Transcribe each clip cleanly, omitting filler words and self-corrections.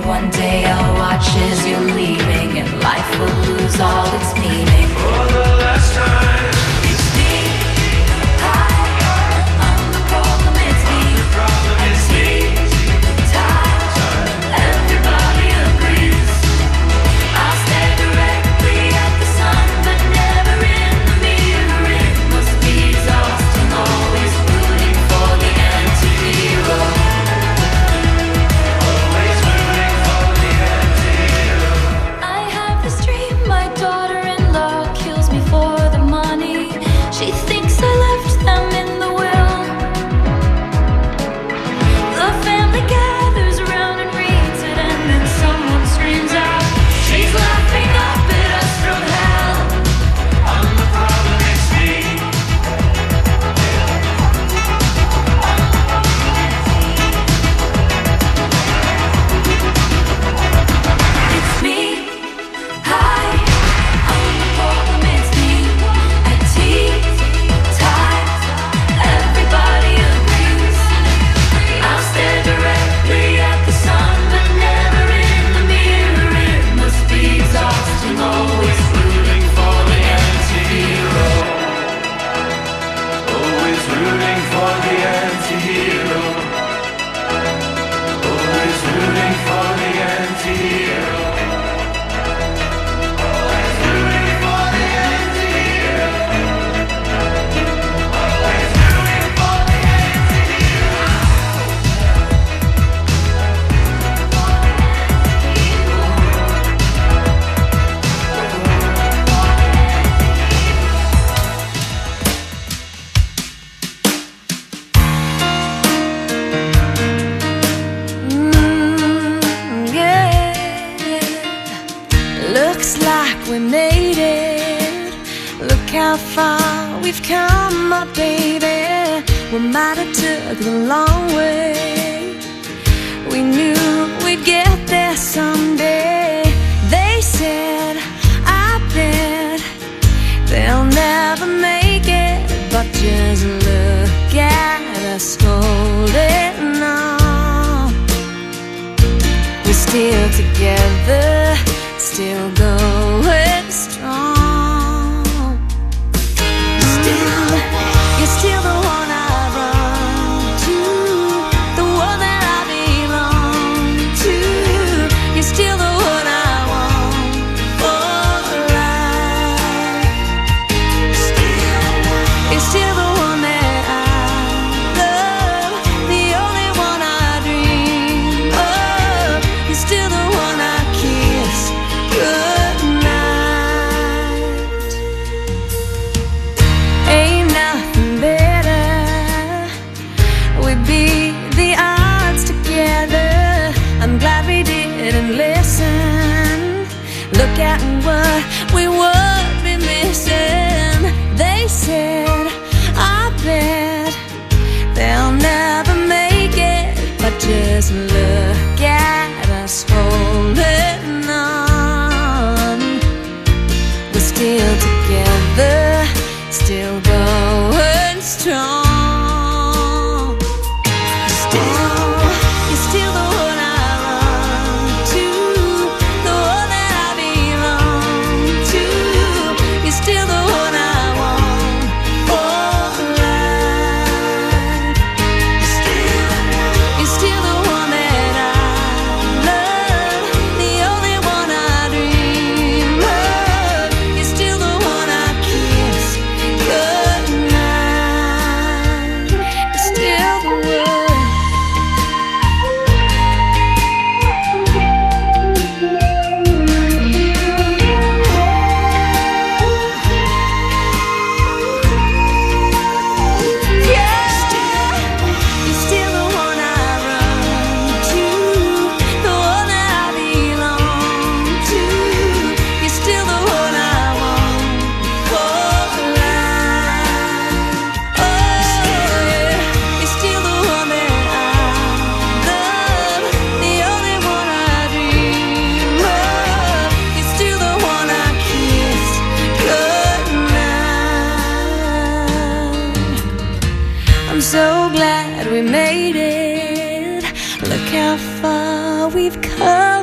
One day I'll watch as you're leaving, and life will lose all its meaning. For the last time, it's me. I'm the problem, it's me. It's me. Time, everybody agrees. I'll stare directly at the sun, but never in the mirror. It must be exhausting, always rooting for the anti-hero. She thinks I left them in the will. The family gathers around and reads it, and then someone screams out, she's laughing up at us from hell. I'm the problem, it's me. It's me. Hi, I'm the problem, it's me. At tea. Everybody agrees. I'll stare directly at the sun, but never in the mirror. It must be exhausting, always rooting for the anti-hero. Always rooting for the anti-hero. Always rooting for the anti-hero. Looks like we made it. Look how far we've come, my baby. We might have took the long way. We knew we'd get there someday. They said, I bet they'll never make it, but just look at us holding on. We're still together, still going strong. Still, you're still the one I run to, the one that I belong to. You're still the one I want for life. Still, you're still the one that I love, the only one I dream of. You're still the one I kiss. Good night. Ain't nothing better. We beat the odds together. I'm glad we didn't listen. Look at what we would be missing. They said, I bet they'll never make it, but just look at us holding on. We're still together, still going strong. Still, you're still the one I run to, the one that I belong to. You're still the one I want for life. Still, you're still the one that I love, the only one I dream of. You're still the one I kiss. Good night. You're still the one. You're still the one I run to, the one that I belong to. You're still the one I want for life. Oh yeah, you're still the one that I love, the only one I dream of. You're still the one I kiss. Good night. I'm so glad we made it. Look how far we've come.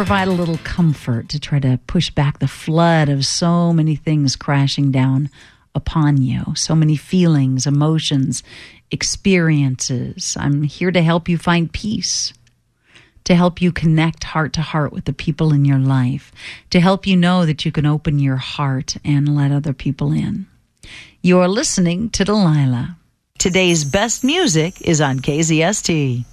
provide a little comfort, to try to push back the flood of so many things crashing down upon you, so many feelings, emotions, experiences. I'm here to help you find peace, to help you connect heart to heart with the people in your life, to help you know that you can open your heart and let other people in. You're listening to Delilah. Today's best music is on KZST.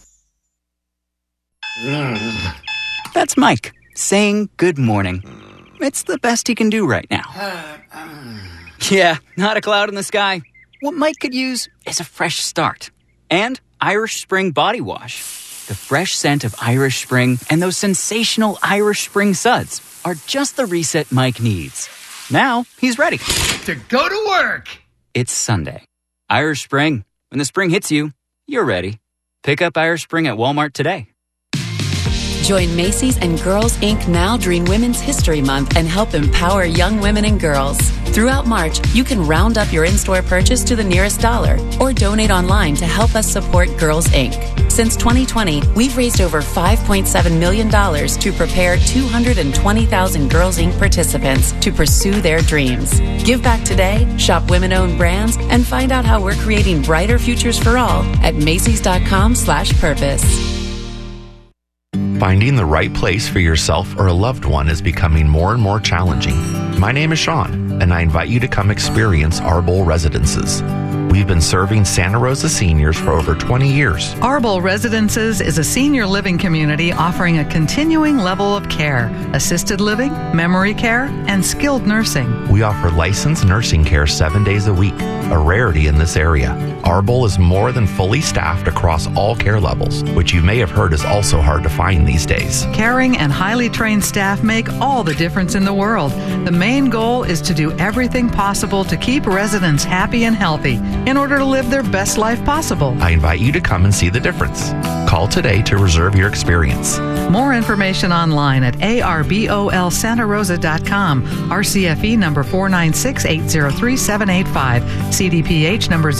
That's Mike saying good morning. It's the best he can do right now. Yeah, not a cloud in the sky. What Mike could use is a fresh start. And Irish Spring Body Wash. The fresh scent of Irish Spring and those sensational Irish Spring suds are just the reset Mike needs. Now he's ready to go to work. It's Sunday. Irish Spring. When the spring hits you, you're ready. Pick up Irish Spring at Walmart today. Join Macy's and Girls Inc. now during Women's History Month and help empower young women and girls. Throughout March, you can round up your in-store purchase to the nearest dollar or donate online to help us support Girls Inc. Since 2020, we've raised over $5.7 million to prepare 220,000 Girls Inc. participants to pursue their dreams. Give back today, shop women-owned brands, and find out how we're creating brighter futures for all at Macys.com/purpose. Finding the right place for yourself or a loved one is becoming more and more challenging. My name is Sean, and I invite you to come experience Arbol Residences. We've been serving Santa Rosa seniors for over 20 years. Arbol Residences is a senior living community offering a continuing level of care, assisted living, memory care, and skilled nursing. We offer licensed nursing care 7 days a week, a rarity in this area. Arbol is more than fully staffed across all care levels, which you may have heard is also hard to find these days. Caring and highly trained staff make all the difference in the world. The main goal is to do everything possible to keep residents happy and healthy in order to live their best life possible. I invite you to come and see the difference. Call today to reserve your experience. More information online at arbolsantarosa.com. RCFE number 496803785. CDPH number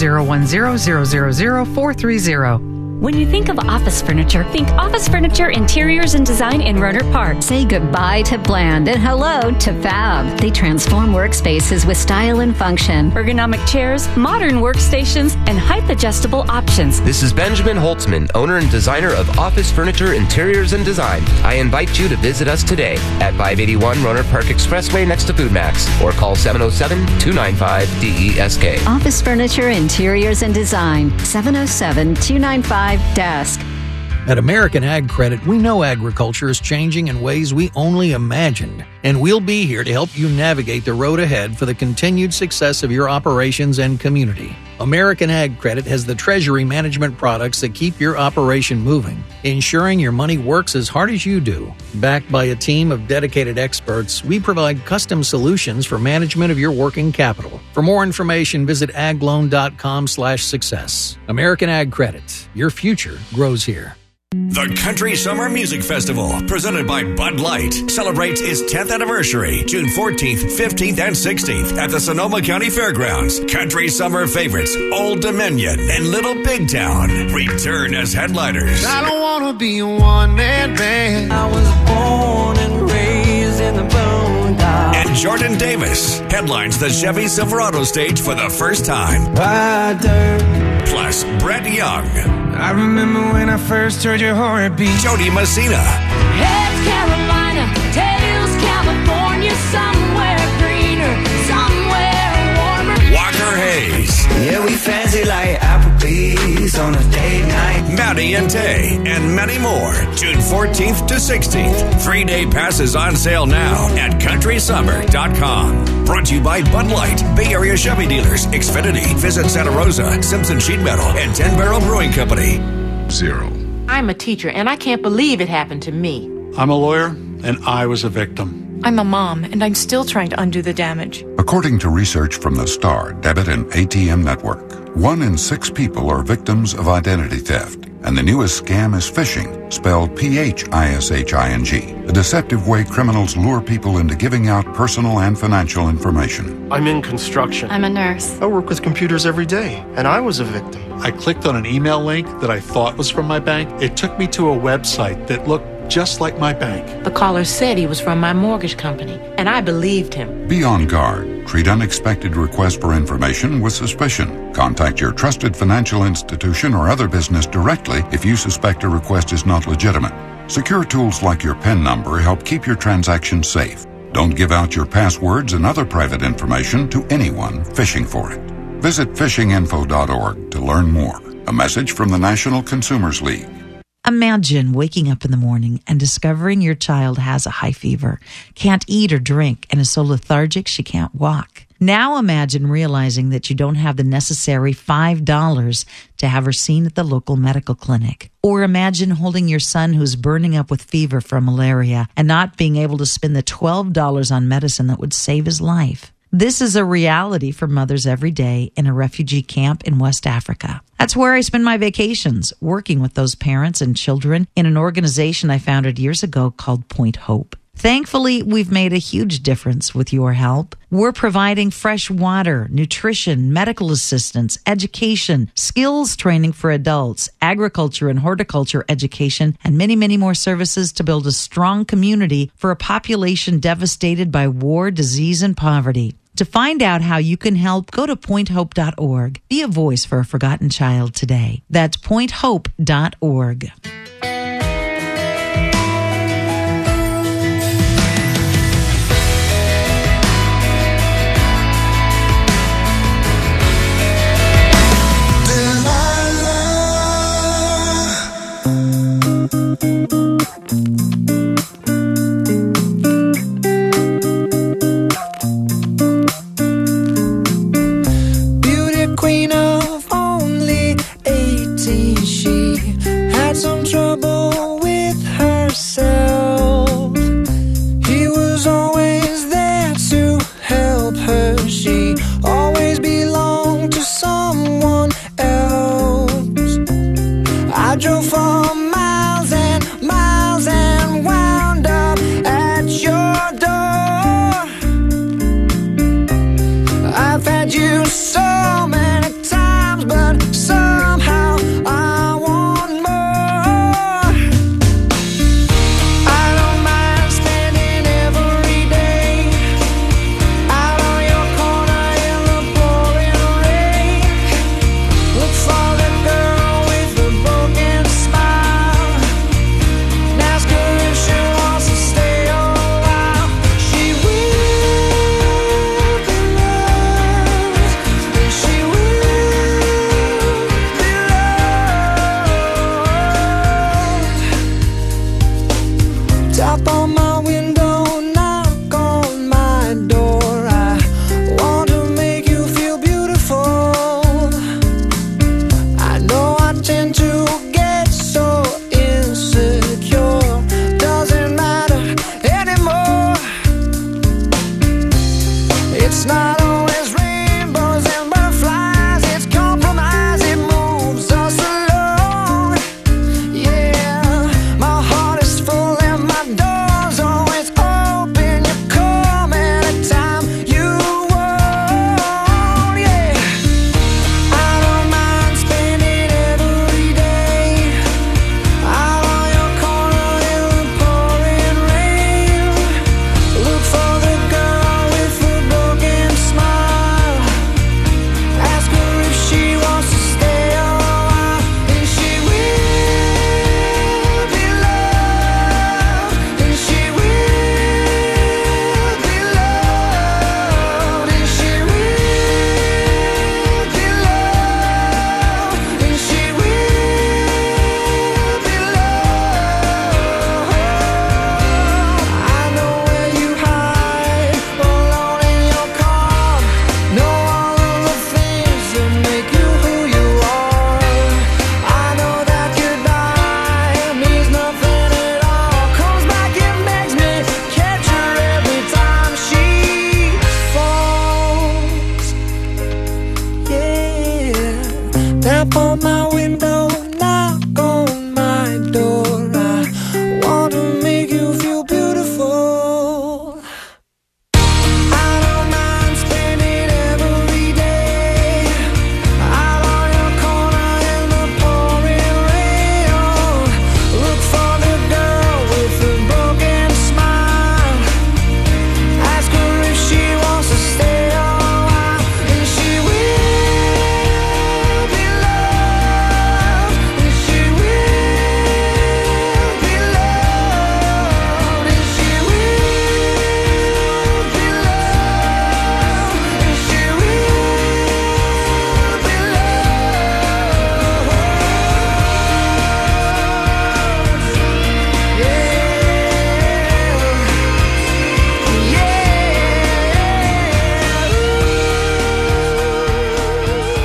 010000430. When you think of office furniture, think Office Furniture Interiors and Design in Rohnert Park. Say goodbye to bland and hello to fab. They transform workspaces with style and function. Ergonomic chairs, modern workstations, and height-adjustable options. This is Benjamin Holtzman, owner and designer of Office Furniture Interiors and Design. I invite you to visit us today at 581 Rohnert Park Expressway next to Food Max, or call 707-295-DESK. Office Furniture Interiors and Design, 707-295-DESK. At American Ag Credit, we know agriculture is changing in ways we only imagined, and we'll be here to help you navigate the road ahead for the continued success of your operations and community. American Ag Credit has the treasury management products that keep your operation moving, ensuring your money works as hard as you do. Backed by a team of dedicated experts, we provide custom solutions for management of your working capital. For more information, visit agloan.com/success. American Ag Credit. Your future grows here. The Country Summer Music Festival, presented by Bud Light, celebrates its 10th anniversary, June 14th, 15th, and 16th at the Sonoma County Fairgrounds. Country Summer favorites Old Dominion and Little Big Town return as headliners. I don't want to be a one-man band. I was born and raised in the boondocks. And Jordan Davis headlines the Chevy Silverado stage for the first time. Plus, Brett Young. I remember when I first heard your heartbeat. Jody Messina. Heads Carolina, tails California, somewhere greener, somewhere warmer. Walker Hayes. Yeah, we fancy like Applebee's on a date night. Maddie and Tay, and many more. June 14th to 16th. 3-day passes on sale now at countrysummer.com. Brought to you by Bud Light, Bay Area Chevy Dealers, Xfinity, Visit Santa Rosa, Simpson Sheet Metal, and 10 Barrel Brewing Company. 0. I'm a teacher, and I can't believe it happened to me. I'm a lawyer, and I was a victim. I'm a mom, and I'm still trying to undo the damage. According to research from the STAR Debit and ATM Network, 1 in 6 people are victims of identity theft. And the newest scam is phishing, spelled P-H-I-S-H-I-N-G, a deceptive way criminals lure people into giving out personal and financial information. I'm in construction. I'm a nurse. I work with computers every day, and I was a victim. I clicked on an email link that I thought was from my bank. It took me to a website that looked just like my bank. The caller said he was from my mortgage company, and I believed him. Be on guard. Treat unexpected requests for information with suspicion. Contact your trusted financial institution or other business directly if you suspect a request is not legitimate. Secure tools like your PIN number help keep your transactions safe. Don't give out your passwords and other private information to anyone fishing for it. Visit fishinginfo.org to learn more. A message from the National Consumers League. Imagine waking up in the morning and discovering your child has a high fever, can't eat or drink, and is so lethargic she can't walk. Now imagine realizing that you don't have the necessary $5 to have her seen at the local medical clinic. Or imagine holding your son who's burning up with fever from malaria and not being able to spend the $12 on medicine that would save his life. This is a reality for mothers every day in a refugee camp in West Africa. That's where I spend my vacations, working with those parents and children in an organization I founded years ago called Point Hope. Thankfully, we've made a huge difference with your help. We're providing fresh water, nutrition, medical assistance, education, skills training for adults, agriculture and horticulture education, and many, many more services to build a strong community for a population devastated by war, disease, and poverty. To find out how you can help, go to pointhope.org. Be a voice for a forgotten child today. That's pointhope.org. Beauty queen of only 18, she had some trouble with herself. He was always there to help her. She always belonged to someone else. I drove for miles and miles and wound up at your door. I've had you so many times, but somehow I want more. I don't mind standing every day out on your corner in the pouring rain. Look for the girl with the broken smile and ask her if she wants to stay a while. She will be loved, and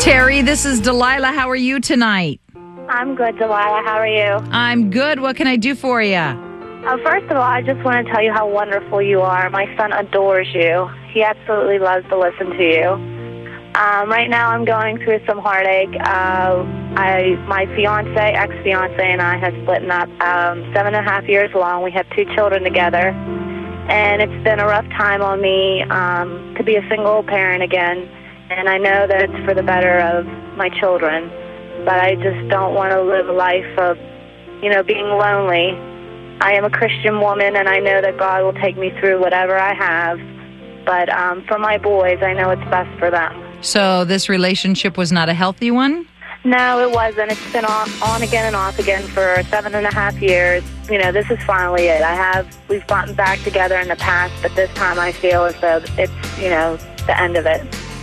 Terry, this is Delilah. How are you tonight? I'm good, Delilah. How are you? I'm good. What can I do for you? First of all, I just want to tell you how wonderful you are. My son adores you. He absolutely loves to listen to you. Right now, I'm going through some heartache. My ex-fiance, and I have split up 7.5 years long. We have 2 children together, and it's been a rough time on me to be a single parent again. And I know that it's for the better of my children, but I just don't want to live a life of, being lonely. I am a Christian woman, and I know that God will take me through whatever I have. But for my boys, I know it's best for them. So this relationship was not a healthy one? No, it wasn't. It's been on again and off again for 7.5 years. This is finally it. We've gotten back together in the past, but this time I feel as though it's, the end of it.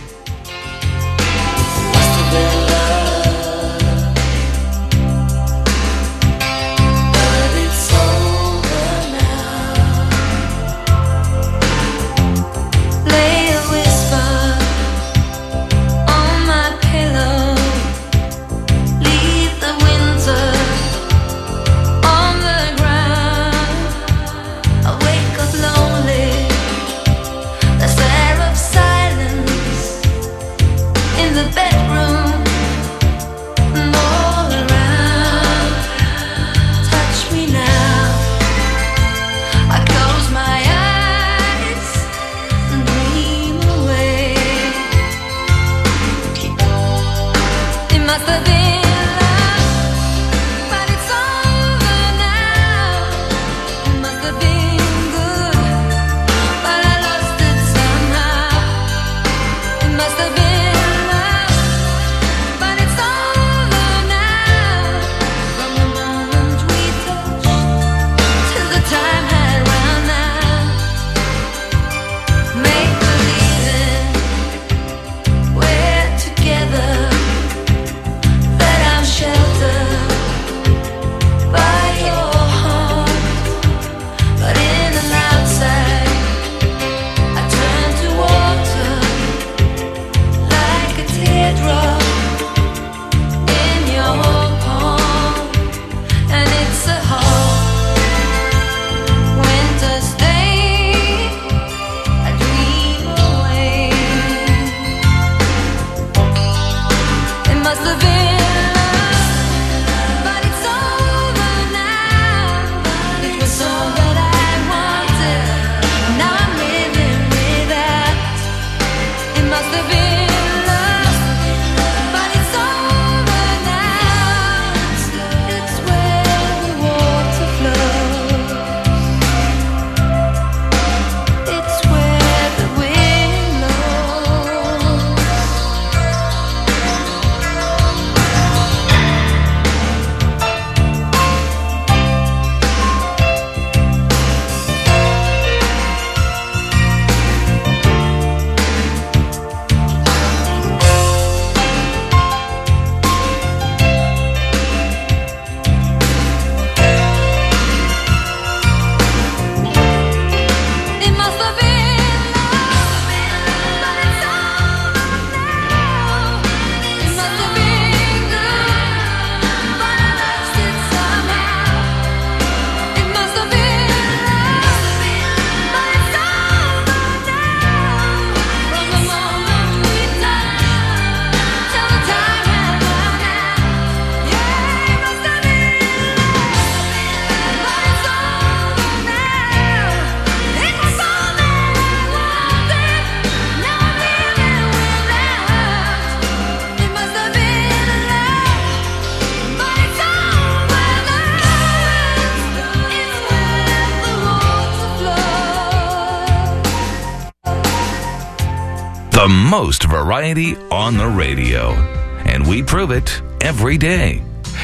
The most variety on the radio. And we prove it every day.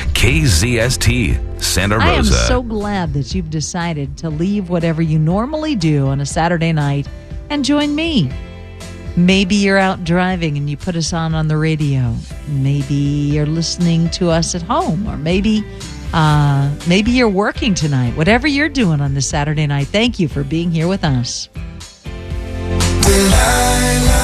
KZST, Santa Rosa. I am so glad that you've decided to leave whatever you normally do on a Saturday night and join me. Maybe you're out driving and you put us on the radio. Maybe you're listening to us at home, or maybe you're working tonight. Whatever you're doing on this Saturday night, thank you for being here with us. Delilah.